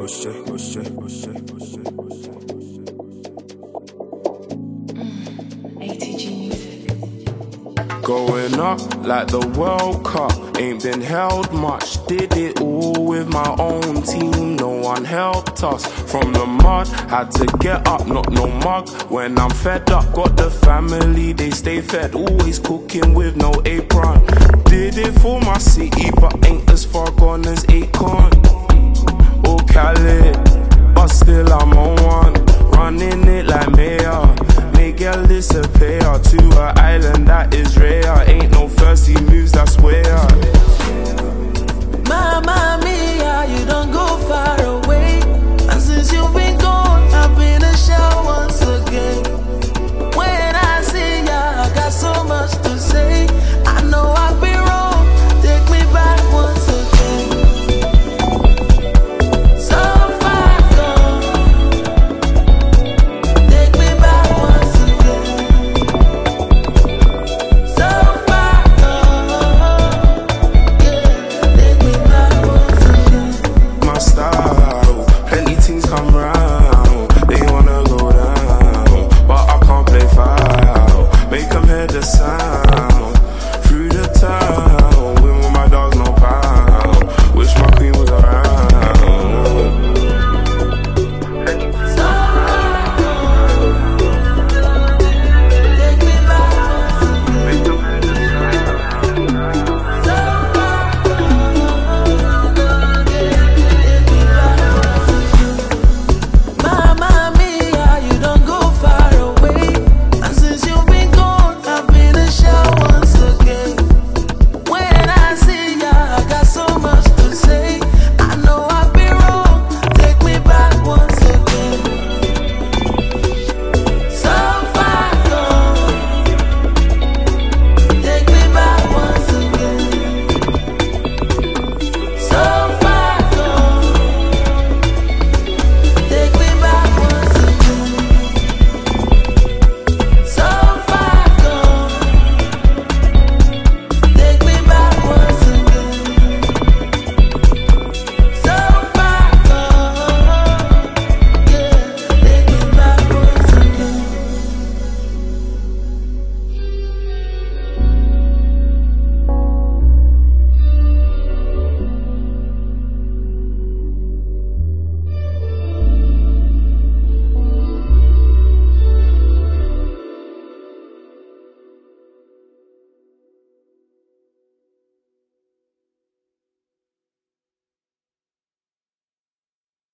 ATG music. Going up like the World Cup, ain't been held much. Did it all with my own team, no one helped us. From the mud, had to get up, not no mug. When I'm fed up, got the family, they stay fed. Always cooking with no apron. Did it for my city, but ain't as far gone as Akon or Cali, but still I'm on one. Running it like mayor, make girl disappear to an island that is